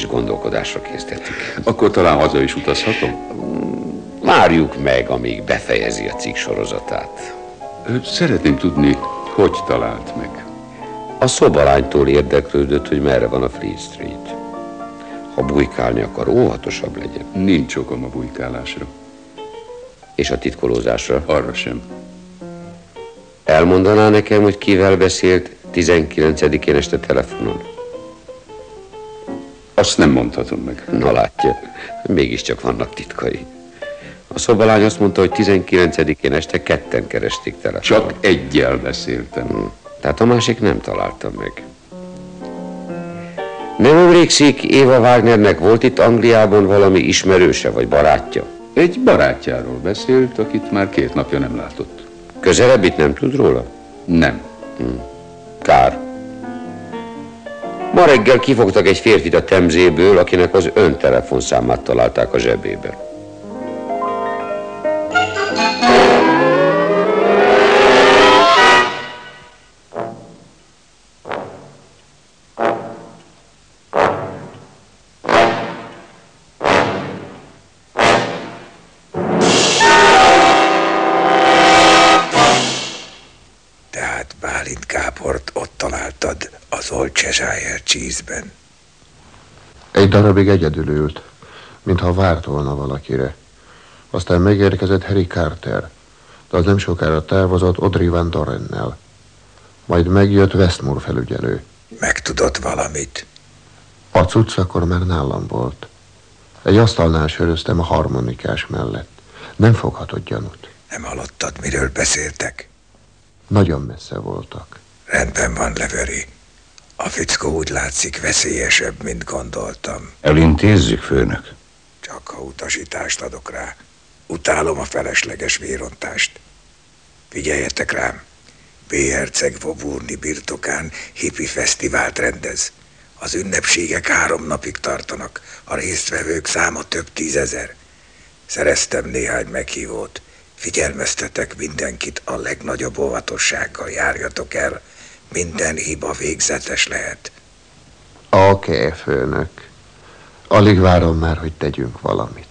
és gondolkodásra késztettük. Akkor talán haza is utazhatom? Várjuk meg, amíg befejezi a cikk sorozatát. Szeretném tudni, hogy talált meg. A szobalánytól érdeklődött, hogy merre van a Fleet Street. Ha bujkálni akar, óvatosabb legyen. Nincs okom a bujkálásra. És a titkolózásra? Arra sem. Elmondaná nekem, hogy kivel beszélt 19-én este telefonon? Azt nem mondhatom meg. Na látja, mégiscsak vannak titkai. A szobalány azt mondta, hogy 19-én este ketten keresték telefonon. Csak egyel beszéltem. Tehát a másik nem találtam meg. Nem emlékszik, Éva Wagnernek volt itt Angliában valami ismerőse vagy barátja? Egy barátjáról beszélt, akit már 2 napja nem látott. Közelebbit nem tud róla? Nem. Kár. Ma reggel kifogtak egy férfit a Temzéből, akinek az ön telefonszámát találták a zsebében. Tehát Bálint Gábort ott találtad az Old Cheshire Cheese-ben? Egy darabig egyedül ült, mintha várt volna valakire. Aztán megérkezett Harry Carter, de az nem sokára távozott Audrey Van Dorennel. Majd megjött Westmore felügyelő. Megtudott valamit? A cucc akkor már nálam volt. Egy asztalnál söröztem a harmonikás mellett. Nem foghatott gyanút. Nem hallottad, miről beszéltek? Nagyon messze voltak. Rendben van, Levery. A fickó úgy látszik veszélyesebb, mint gondoltam. Elintézzük, főnök. Csak ha utasítást adok rá. Utálom a felesleges vérontást. Figyeljetek rám. B. herceg Woburni birtokán hippi fesztivált rendez. Az ünnepségek 3 napig tartanak. A résztvevők száma több 10 000. Szereztem néhány meghívót. Figyelmeztetek mindenkit, a legnagyobb óvatossággal járjatok el. Minden hiba végzetes lehet. Oké, főnök. Alig várom már, hogy tegyünk valamit.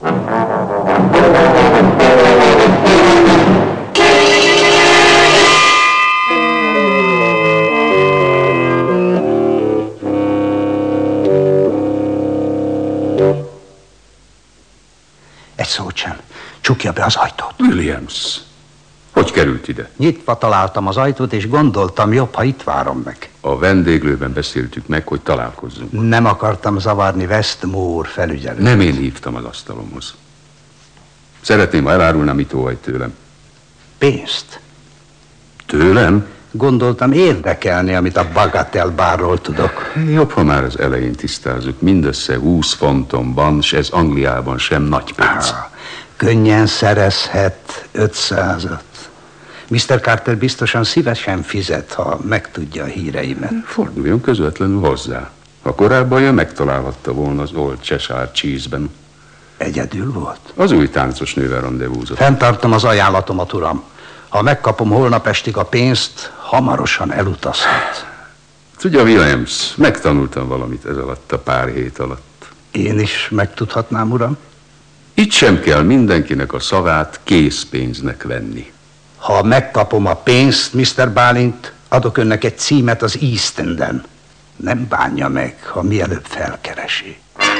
Egy szót sem. Csukja be az ajtót. Williams, hogy került ide? Nyitva találtam az ajtót, és gondoltam, jobb, ha itt várom meg. A vendéglőben beszéltük meg, hogy találkozzunk. Nem akartam zavarni Westmore felügyelőt. Nem én hívtam az asztalomhoz. Szeretném, ha elárulna, mit óhajt tőlem. Pénzt? Tőlem? Gondoltam, érdekelni, amit a Bagatelle bárról tudok. Jobb, ha már az elején tisztázzuk. Mindössze 20 fonton van, s ez Angliában sem nagy pénz. Könnyen szerezhet 500-at. Mr. Carter biztosan szívesen fizet, ha megtudja a híreimet. Forduljon közvetlenül hozzá. Ha korábban jön, megtalálhatta volna az Old Cheshire Cheese-ben. Egyedül volt? Az új táncos nővel randevúzott. Fenntartom az ajánlatomat, uram. Ha megkapom holnap estig a pénzt, hamarosan elutazhat. Tudja, Williams, megtanultam valamit ez alatt a pár hét alatt. Én is megtudhatnám, uram? Itt sem kell mindenkinek a szavát készpénznek venni. Ha megkapom a pénzt, Mr. Bálint, adok önnek egy címet az East Enden. Nem bánja meg, ha mielőbb felkeresi.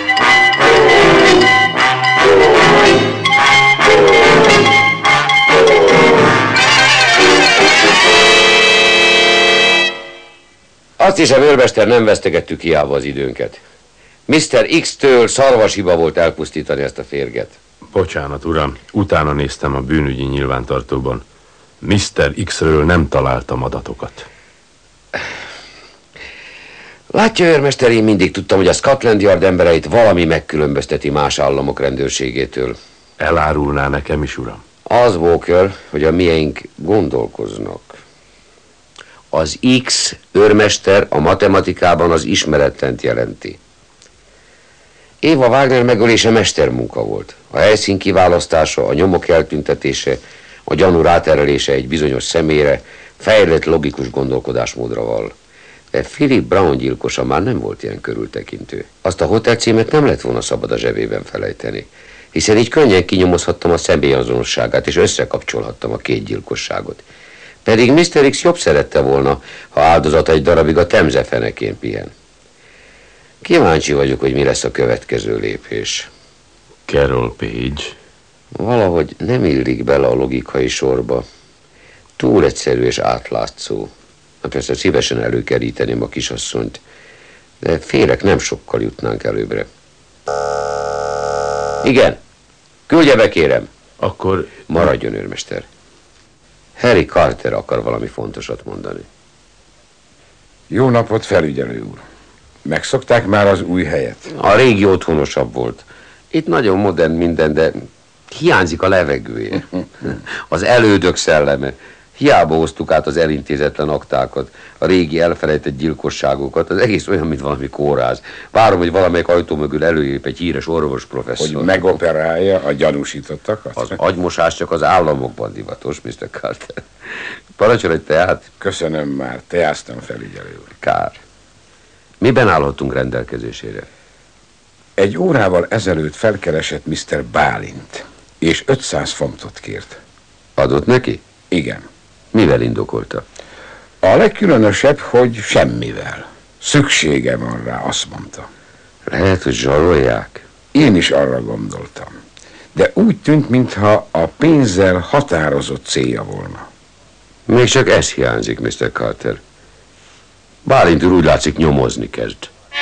Azt hiszem, őrmester, nem vesztegettük hiába az időnket. Mr. X-től szarvashiba volt elpusztítani ezt a férget. Bocsánat, uram, utána néztem a bűnügyi nyilvántartóban. Mr. X-ről nem találtam adatokat. Látja, őrmester, én mindig tudtam, hogy a Scotland Yard embereit valami megkülönbözteti más államok rendőrségétől. Elárulná nekem is, uram? Az, Walker, hogy a mieink gondolkoznak. Az X, őrmester, a matematikában az ismeretlent jelenti. Éva Wagner megölése mestermunka volt. A helyszín kiválasztása, a nyomok eltüntetése, a gyanú ráterelése egy bizonyos személyre fejlett logikus gondolkodásmódra vall. De Philip Brown gyilkosa már nem volt ilyen körültekintő. Azt a hotelcímet nem lett volna szabad a zsebében felejteni, hiszen így könnyen kinyomozhattam a személyazonosságát, és összekapcsolhattam a két gyilkosságot. Pedig Mr. X jobb szerette volna, ha áldozata egy darabig a Temze fenekén pihen. Kíváncsi vagyok, hogy mi lesz a következő lépés. Carol Page. Valahogy nem illik bele a logikai sorba. Túl egyszerű és átlátszó. Persze szívesen előkeríteném a kisasszonyt, de félek, nem sokkal jutnánk előbbre. Igen, küldje be, kérem. Akkor maradjon, őrmester. Harry Carter akar valami fontosat mondani. Jó napot, felügyelő úr. Megszokták már az új helyet? A régi otthonosabb volt. Itt nagyon modern minden, de hiányzik a levegője. Az elődök szelleme. Hiába hoztuk át az elintézetlen aktákat, a régi elfelejtett gyilkosságokat, az egész olyan, mint valami kórház. Várom, hogy valamelyik ajtó mögül előlép egy híres orvos professzor. Hogy megoperálja a gyanúsítottakat? Az agymosás csak az államokban divatos, Mr. Carter. Parancsol egy teát? Köszönöm már, teáztam, felügyelő úr. Kár. Miben állhatunk rendelkezésére? Egy órával ezelőtt felkeresett Mr. Bálint, és 500 fontot kért. Adott neki? Igen. Mivel indokolta? A legkülönösebb, hogy semmivel. Szüksége van rá, azt mondta. Lehet, hogy zsarolják? Én is arra gondoltam. De úgy tűnt, mintha a pénzzel határozott célja volna. Még csak ez hiányzik, Mr. Carter. Bálint úr úgy látszik nyomozni kezd.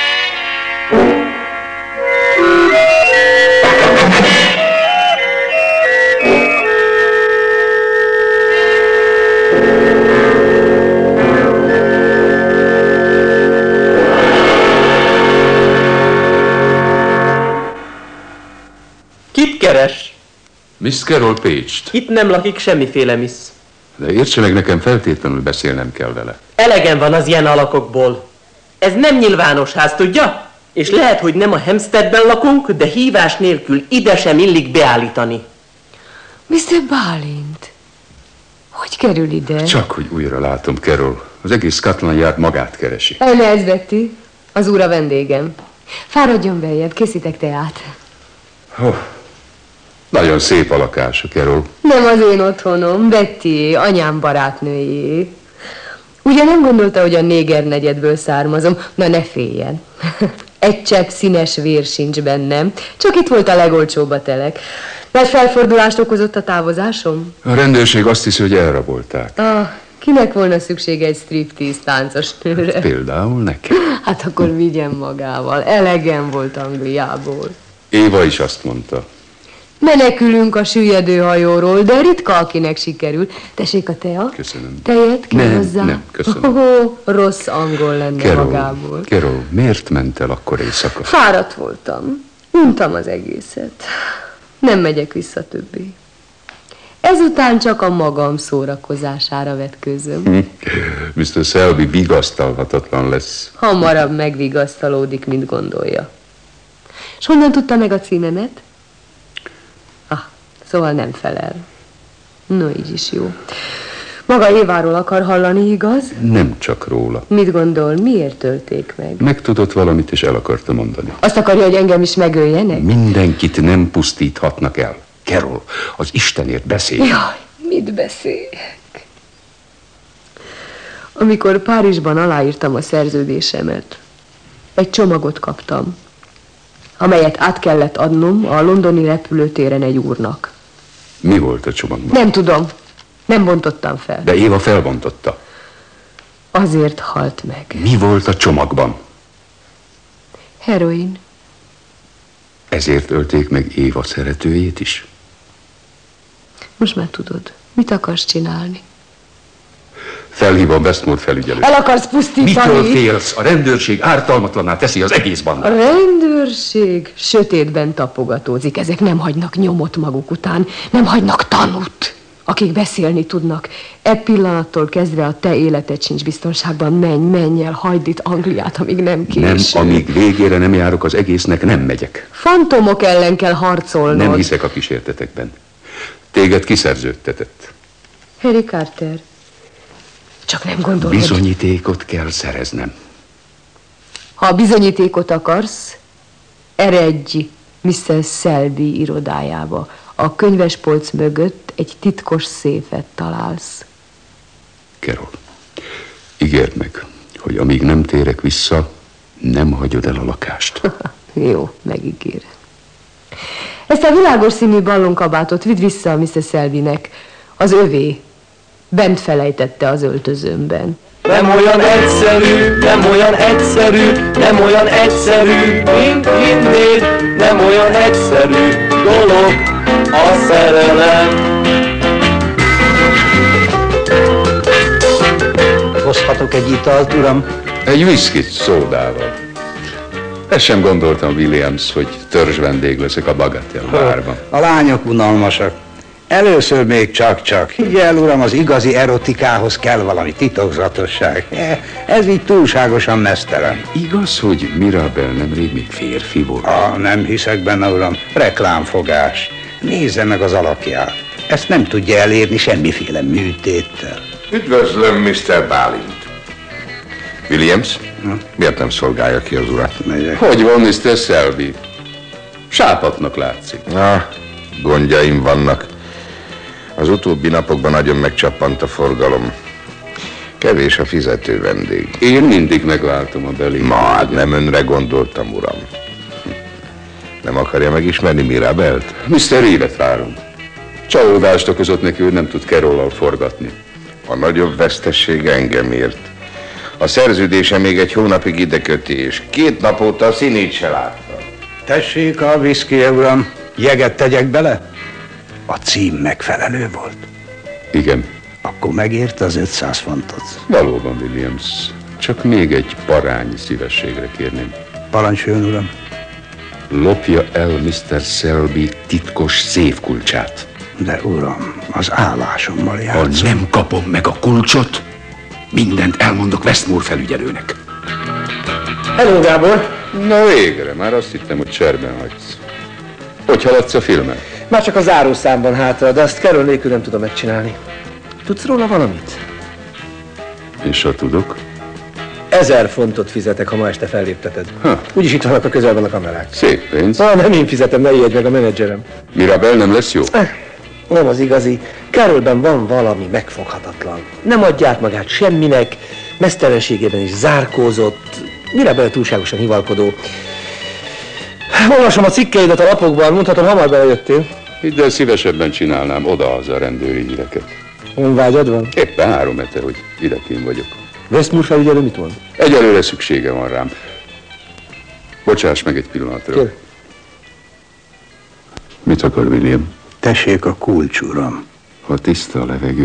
Kit keres? Miss Carol Page-t. Itt nem lakik semmiféle miss. De értse meg, nekem feltétlenül beszélnem kell vele. Elegem van az ilyen alakokból. Ez nem nyilvános ház, tudja? És lehet, hogy nem a Hampsteadben lakunk, de hívás nélkül ide sem illik beállítani. Mr. Bálint, hogy kerül ide? Csak, hogy újra látom, Carol. Az egész Scotland Yard magát keresi. Ne ez, Betty. Az úr a vendégem. Fáradjon beljebb, készítek teát. Nagyon szép a lakása, Carol. Nem az én otthonom, Bettyé, anyám barátnőjé. Ugye nem gondolta, hogy a néger negyedből származom? Na, ne féljen. Egy csepp színes vér sincs bennem. Csak itt volt a legolcsóbb a telek. Nagy felfordulást okozott a távozásom? A rendőrség azt hiszi, hogy elrabolták. Kinek volna szüksége egy striptease táncos nőre? Például nekem. Hát akkor vigyen magával. Elegem volt Angliából. Éva is azt mondta. Menekülünk a süllyedő hajóról, de ritka, akinek sikerül. Tessék a tea? Köszönöm. Tejet kell hozzá? Nem, köszönöm. Rossz angol lenne Carol, magából. Carol, miért ment el akkor éjszaka? Fáradt voltam. Untam az egészet. Nem megyek vissza többé. Ezután csak a magam szórakozására vetkőzöm. Mr. Selby vigasztalhatatlan lesz. Hamarabb megvigasztalódik, mint gondolja. És honnan tudta meg a címemet? Szóval nem felel. No, így is jó. Maga Éváról akar hallani, igaz? Nem csak róla. Mit gondol, miért tölték meg? Megtudott valamit, és el akarta mondani. Azt akarja, hogy engem is megöljenek? Mindenkit nem pusztíthatnak el. Carol, az Istenért beszélj. Jaj, mit beszéljek? Amikor Párizsban aláírtam a szerződésemet, egy csomagot kaptam, amelyet át kellett adnom a londoni repülőtéren egy úrnak. Mi volt a csomagban? Nem tudom. Nem bontottam fel. De Éva felbontotta. Azért halt meg. Mi volt a csomagban? Heroin. Ezért ölték meg Éva szeretőjét is? Most már tudod, mit akarsz csinálni? Felhívom Westmore felügyelőt. El akarsz pusztítani? Mitől félsz? A rendőrség ártalmatlanná teszi az egész bandát. A rendőrség sötétben tapogatózik. Ezek nem hagynak nyomot maguk után. Nem hagynak tanút, akik beszélni tudnak. E pillanattól kezdve a te életed sincs biztonságban. Menj el, hagyd itt Angliát, amíg nem késő. Nem, amíg végére nem járok az egésznek, nem megyek. Fantomok ellen kell harcolnod. Nem hiszek a kísértetekben. Téged kiszerződtetett. Harry Carter. Csak nem gondolod. Bizonyítékot kell szereznem. Ha bizonyítékot akarsz, eredj Mr. Selby irodájába. A könyvespolc mögött egy titkos széfet találsz. Carol, ígérd meg, hogy amíg nem térek vissza, nem hagyod el a lakást. Jó, megígérem. Ezt a világos színű ballonkabátot vidd vissza a Mr. Selbynek. Az övé. Bent felejtette az öltözőmben. Nem olyan egyszerű, nem olyan egyszerű, nem olyan egyszerű, mint hinnéd, nem olyan egyszerű dolog a szerelem. Hozhatok egy italt, uram? Egy whiskyt szódával. Ezt sem gondoltam, Williams, hogy törzs vendég leszek a Bagatelle bárban. A lányok unalmasak. Először még csak-csak. Higgy el, uram, az igazi erotikához kell valami titokzatosság. Ez így túlságosan meztelen. Igaz, hogy Mirabel nemrég még férfi volt? Nem hiszek benne, uram. Reklámfogás. Nézze meg az alakját. Ezt nem tudja elérni semmiféle műtéttel. Üdvözlöm, Mr. Bálint. Williams, miért nem szolgálja ki az urat? Megyek. Hogy van, Mr. Selby? Sápatnak látszik. Gondjaim vannak. Az utóbbi napokban nagyon megcsappant a forgalom. Kevés a fizető vendég. Én mindig megváltom a belé. Hát nem önre gondoltam, uram. Nem akarja megismerni Mirabelt? Mr. Reevet várom. Csalódást okozott neki, hogy nem tud Carollal forgatni. A nagyobb vesztessége engem ért. A szerződése még egy hónapig ide köti, és 2 nap óta a színét se látta. Tessék a whisky, uram. Jeget tegyek bele? A cím megfelelő volt. Igen. Akkor megérte az 500 fontot. Valóban, Williams. Csak még egy parányi szívességre kérném. Parancsoljon, uram. Lopja el Mr. Selby titkos széfkulcsát. De uram, az állásommal Ha játszom. nem kapom meg a kulcsot, mindent elmondok Westmore felügyelőnek. Hello, Gábor! Na végre, már azt hittem, hogy cserben hagysz. Hogy haladsz a filmen? Már csak a zárószámban hátra, de azt Carol nélkül nem tudom megcsinálni. Tudsz róla valamit? És ha tudok? 1000 fontot fizetek, ha ma este fellépteted. Úgyis itt vannak a közelben a kamerák. Szép pénz. Nem én fizetem, ne ijedj meg, a menedzserem. Mirabel nem lesz jó? Nem az igazi. Carolben van valami megfoghatatlan. Nem adja át magát semminek, mesztelenségében is zárkózott, Mirabel túlságosan hivalkodó. Olvasom a cikkeidet a lapokban, mondhatom, hamar belejöttél. Hidd el, szívesebben csinálnám oda-haza a rendőri híreket. Honvágyad van? Éppen 3 hete, hogy idekén vagyok. Westmore felügyelő mit mond? Egyelőre szüksége van rám. Bocsáss meg egy pillanatra. Kér. Mit akar, William? Tessék a kulcs, uram. Ha tiszta a levegő,